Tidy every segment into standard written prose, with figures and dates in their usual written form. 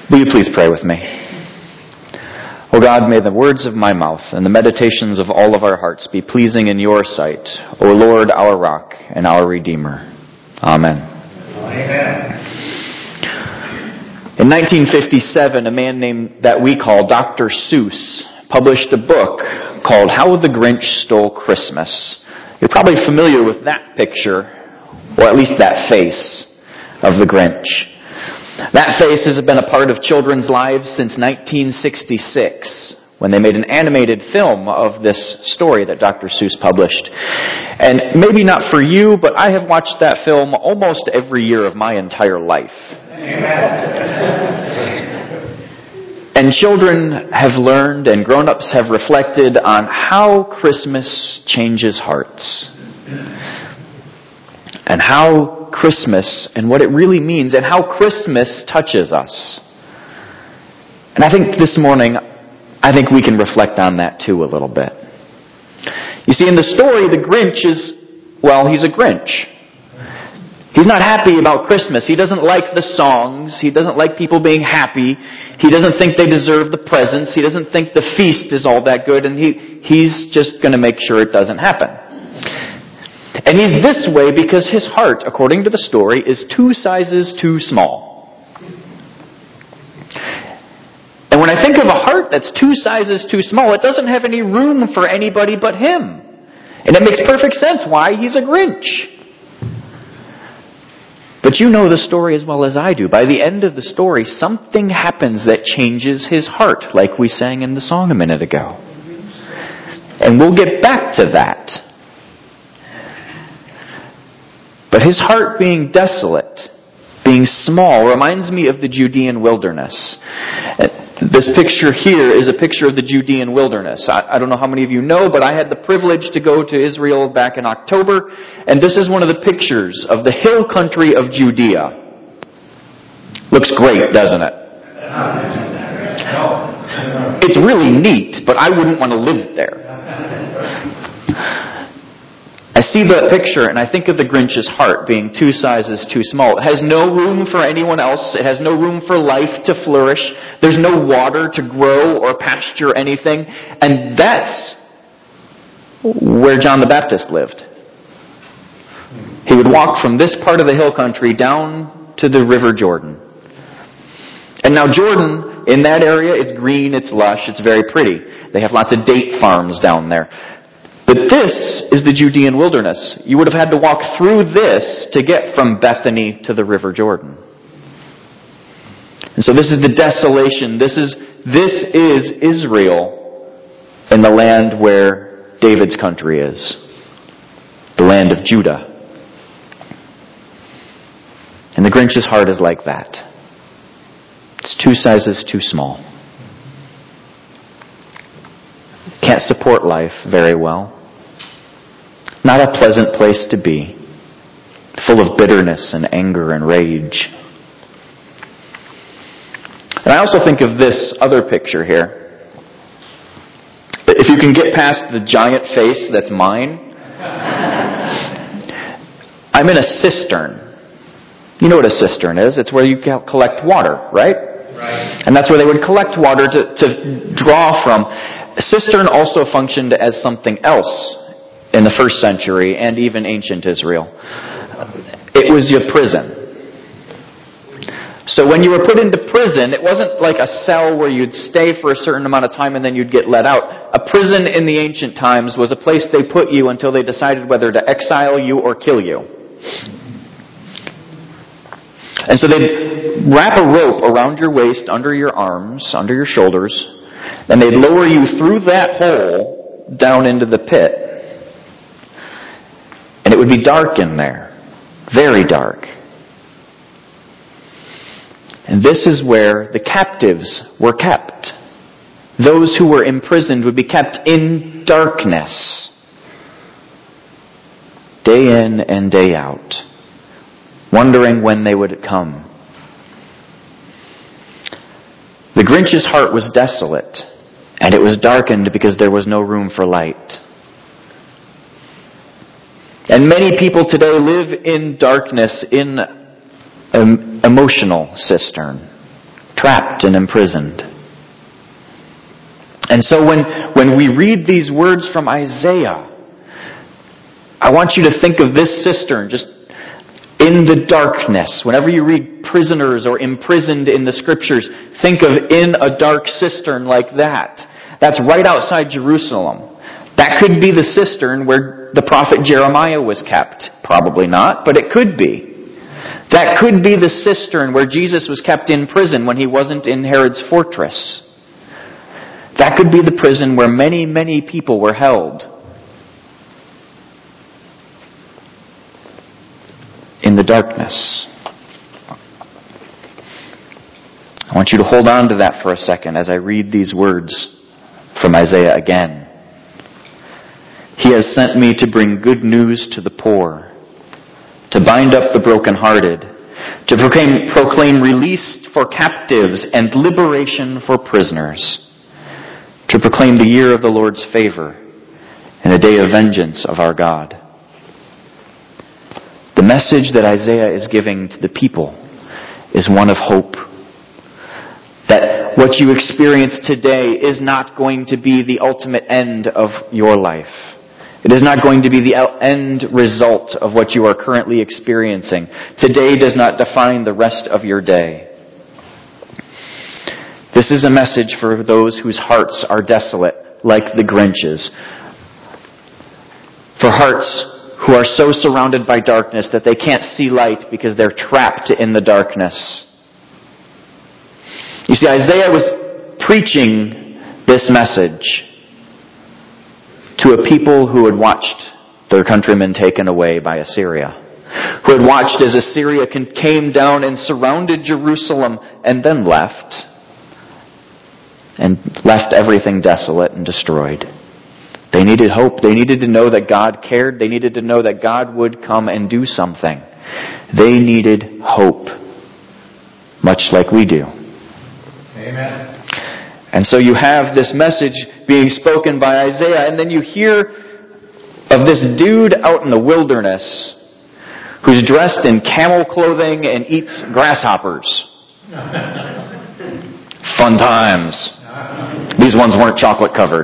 Will you please pray with me? O God, may the words of my mouth and the meditations of all of our hearts be pleasing in your sight, O Lord, our rock and our Redeemer. Amen. Amen. In 1957, a man named that we call Dr. Seuss published a book called How the Grinch Stole Christmas. You're probably familiar with that picture, or at least that face of the Grinch. That face has been a part of children's lives since 1966, when they made an animated film of this story that Dr. Seuss published. And maybe not for you, but I have watched that film almost every year of my entire life. Amen. And children have learned and grown-ups have reflected on how Christmas changes hearts. And how Christmas and what it really means and how Christmas touches us. And I think this morning, we can reflect on that too a little bit. You see, in the story, the Grinch he's a Grinch. He's not happy about Christmas. He doesn't like the songs. He doesn't like people being happy. He doesn't think they deserve the presents. He doesn't think the feast is all that good. And he's just going to make sure it doesn't happen. And he's this way because his heart, according to the story, is 2 sizes too small. And when I think of a heart that's 2 sizes too small, it doesn't have any room for anybody but him. And it makes perfect sense why he's a Grinch. But you know the story as well as I do. By the end of the story, something happens that changes his heart, like we sang in the song a minute ago. And we'll get back to that. But his heart being desolate, being small, reminds me of the Judean wilderness. This picture here is a picture of the Judean wilderness. I don't know how many of you know, but I had the privilege to go to Israel back in October, and this is one of the pictures of the hill country of Judea. Looks great, doesn't it? It's really neat, but I wouldn't want to live there. I see that picture and I think of the Grinch's heart being 2 sizes too small. It has no room for anyone else. It has no room for life to flourish. There's no water to grow or pasture anything. And that's where John the Baptist lived. He would walk from this part of the hill country down to the River Jordan. And now Jordan, in that area, it's green, it's lush, it's very pretty. They have lots of date farms down there. But this is the Judean wilderness. You would have had to walk through this to get from Bethany to the River Jordan. And so this is the desolation. This is Israel in the land where David's country is. The land of Judah. And the Grinch's heart is like that. It's 2 sizes too small. Can't support life very well. Not a pleasant place to be. Full of bitterness and anger and rage. And I also think of this other picture here. If you can get past the giant face that's mine. I'm in a cistern. You know what a cistern is. It's where you collect water, right? Right. And that's where they would collect water to draw from. A cistern also functioned as something else in the first century and even ancient Israel. It was your prison. So when you were put into prison, it wasn't like a cell where you'd stay for a certain amount of time and then you'd get let out. A prison in the ancient times was a place they put you until they decided whether to exile you or kill you. And so they'd wrap a rope around your waist, under your arms, under your shoulders, and they'd lower you through that hole down into the pit. And it would be dark in there. Very dark. And this is where the captives were kept. Those who were imprisoned would be kept in darkness. Day in and day out. Wondering when they would come. The Grinch's heart was desolate. And it was darkened because there was no room for light. And many people today live in darkness in an emotional cistern. trapped and imprisoned. And so when we read these words from Isaiah, I want you to think of this cistern just in the darkness. Whenever you read prisoners or imprisoned in the scriptures, think of in a dark cistern like that. That's right outside Jerusalem. That could be the cistern where the prophet Jeremiah was kept. Probably not, but it could be. That could be the cistern where Jesus was kept in prison when he wasn't in Herod's fortress. That could be the prison where many, many people were held. In the darkness. I want you to hold on to that for a second as I read these words from Isaiah again. He has sent me to bring good news to the poor, to bind up the brokenhearted, to proclaim release for captives and liberation for prisoners, to proclaim the year of the Lord's favor and the day of vengeance of our God. The message that Isaiah is giving to the people is one of hope. That what you experience today is not going to be the ultimate end of your life. It is not going to be the end result of what you are currently experiencing. Today does not define the rest of your day. This is a message for those whose hearts are desolate, like the Grinch's. For hearts who are so surrounded by darkness that they can't see light because they're trapped in the darkness. You see, Isaiah was preaching this message to a people who had watched their countrymen taken away by Assyria, who had watched as Assyria came down and surrounded Jerusalem and then left everything desolate and destroyed. They needed hope. They needed to know that God cared. They needed to know that God would come and do something. They needed hope, much like we do. Amen. And so you have this message being spoken by Isaiah, and then you hear of this dude out in the wilderness who's dressed in camel clothing and eats grasshoppers. Fun times. These ones weren't chocolate covered.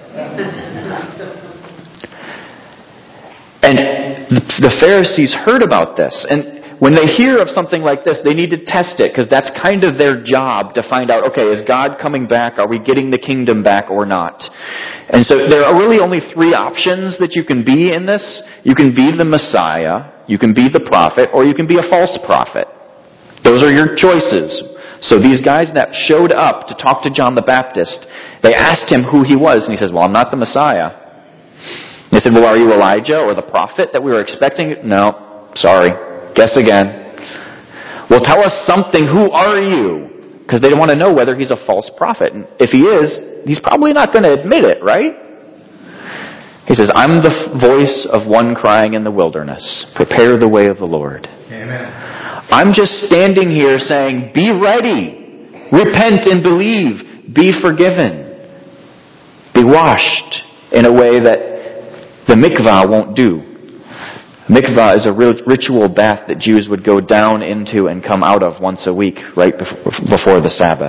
And the Pharisees heard about this. And when they hear of something like this, they need to test it, because that's kind of their job to find out, okay, is God coming back? Are we getting the kingdom back or not? And so there are really only three options that you can be in this. You can be the Messiah, you can be the prophet, or you can be a false prophet. Those are your choices. So these guys that showed up to talk to John the Baptist, they asked him who he was, and he says, well, I'm not the Messiah. They said, well, are you Elijah or the prophet that we were expecting? No, sorry. Guess again. Well, tell us something. Who are you? Because they want to know whether he's a false prophet. And if he is, he's probably not going to admit it, right? He says, I'm the voice of one crying in the wilderness. Prepare the way of the Lord. Amen. I'm just standing here saying, be ready. Repent and believe. Be forgiven. Be washed in a way that the mikvah won't do. Mikvah is a ritual bath that Jews would go down into and come out of once a week, right before the Sabbath.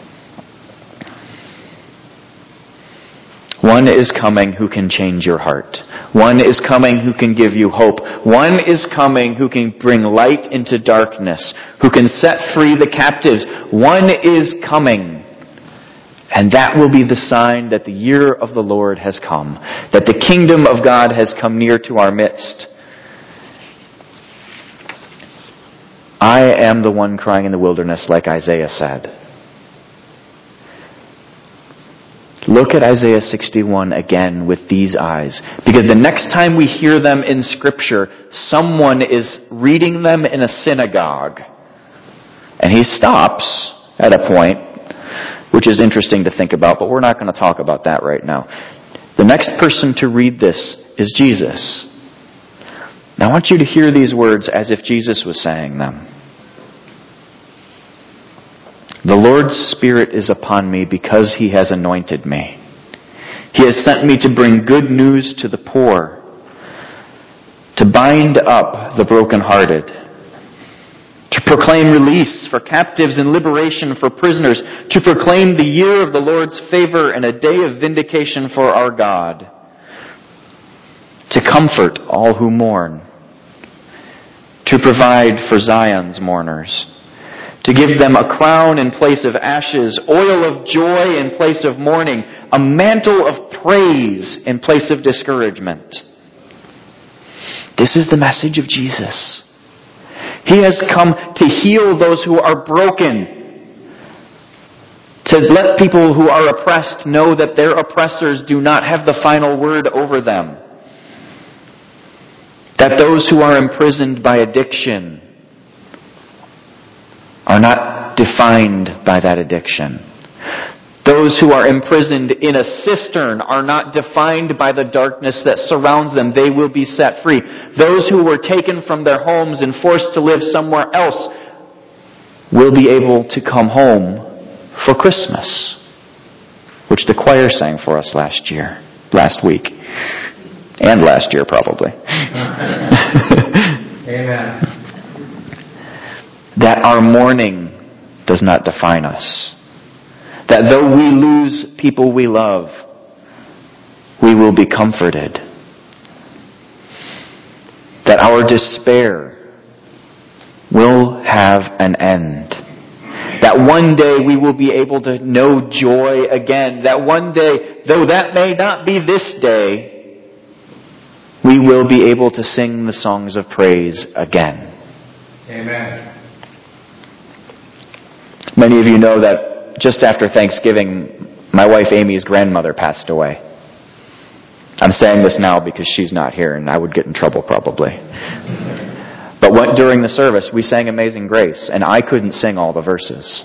One is coming who can change your heart. One is coming who can give you hope. One is coming who can bring light into darkness, who can set free the captives. One is coming. And that will be the sign that the year of the Lord has come, that the kingdom of God has come near to our midst. I am the one crying in the wilderness, like Isaiah said. Look at Isaiah 61 again with these eyes. Because the next time we hear them in Scripture, someone is reading them in a synagogue. And he stops at a point, which is interesting to think about, but we're not going to talk about that right now. The next person to read this is Jesus. Now I want you to hear these words as if Jesus was saying them. The Lord's Spirit is upon me because He has anointed me. He has sent me to bring good news to the poor, to bind up the brokenhearted, to proclaim release for captives and liberation for prisoners, to proclaim the year of the Lord's favor and a day of vindication for our God, to comfort all who mourn, to provide for Zion's mourners, to give them a crown in place of ashes, oil of joy in place of mourning, a mantle of praise in place of discouragement. This is the message of Jesus. He has come to heal those who are broken, to let people who are oppressed know that their oppressors do not have the final word over them, that those who are imprisoned by addiction are not defined by that addiction. Those who are imprisoned in a cistern are not defined by the darkness that surrounds them. They will be set free. Those who were taken from their homes and forced to live somewhere else will be able to come home for Christmas, which the choir sang for us last week, and last year probably. Amen. That our mourning does not define us. That though we lose people we love, we will be comforted. That our despair will have an end. That one day we will be able to know joy again. That one day, though that may not be this day, we will be able to sing the songs of praise again. Amen. Many of you know that just after Thanksgiving, my wife Amy's grandmother passed away. I'm saying this now because she's not here and I would get in trouble probably. But during the service, we sang Amazing Grace, and I couldn't sing all the verses.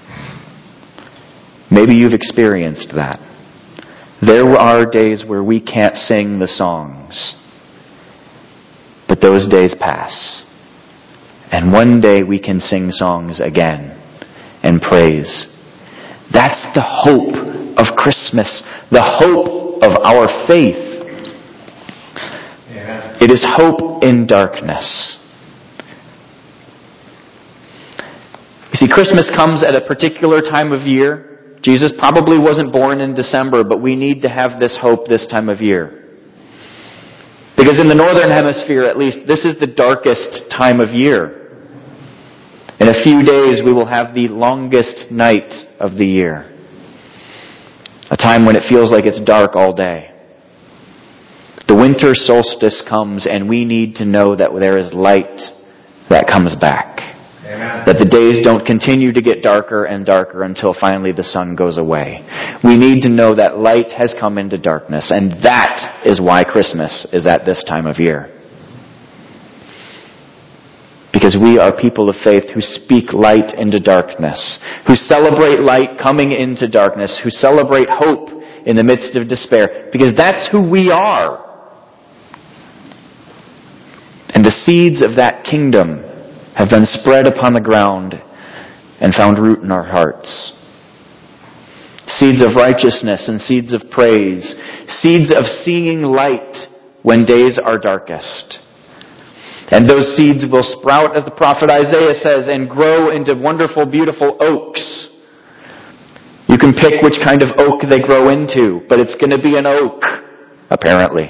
Maybe you've experienced that. There are days where we can't sing the songs, but those days pass. And one day we can sing songs again and praise. That's the hope of Christmas, the hope of our faith. Amen. It is hope in darkness. You see, Christmas comes at a particular time of year. Jesus probably wasn't born in December, but we need to have this hope this time of year. Because in the northern hemisphere, at least, this is the darkest time of year. In a few days, we will have the longest night of the year. A time when it feels like it's dark all day. The winter solstice comes, and we need to know that there is light that comes back. Amen. That the days don't continue to get darker and darker until finally the sun goes away. We need to know that light has come into darkness, and that is why Christmas is at this time of year. Because we are people of faith who speak light into darkness, who celebrate light coming into darkness, who celebrate hope in the midst of despair, because that's who we are. And the seeds of that kingdom have been spread upon the ground and found root in our hearts. Seeds of righteousness and seeds of praise, seeds of seeing light when days are darkest. And those seeds will sprout, as the prophet Isaiah says, and grow into wonderful, beautiful oaks. You can pick which kind of oak they grow into, but it's going to be an oak, apparently.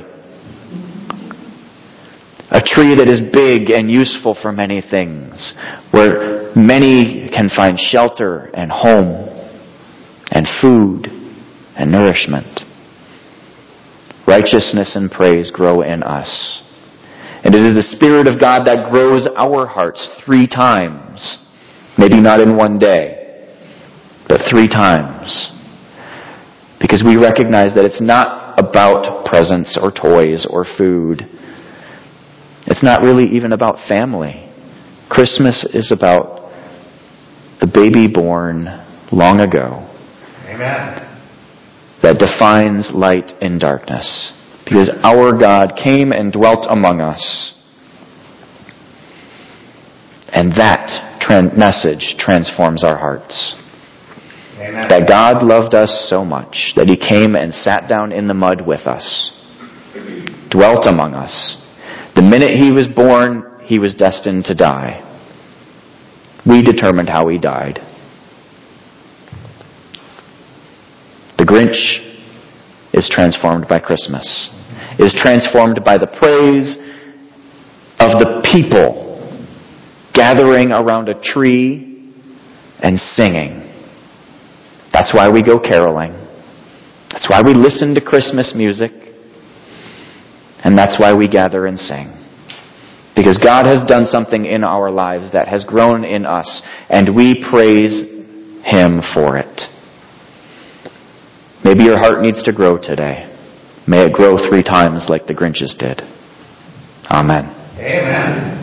A tree that is big and useful for many things, where many can find shelter and home and food and nourishment. Righteousness and praise grow in us. And it is the Spirit of God that grows our hearts 3 times. Maybe not in one day, but 3 times. Because we recognize that it's not about presents or toys or food. It's not really even about family. Christmas is about the baby born long ago. Amen. That defines light in darkness. Because our God came and dwelt among us. And that message transforms our hearts. Amen. That God loved us so much that He came and sat down in the mud with us. Dwelt among us. The minute He was born, He was destined to die. We determined how he died. The Grinch is transformed by Christmas, is transformed by the praise of the people gathering around a tree and singing. That's why we go caroling. That's why we listen to Christmas music. And that's why we gather and sing. Because God has done something in our lives that has grown in us, and we praise Him for it. Maybe your heart needs to grow today. May it grow 3 times like the Grinch's did. Amen. Amen.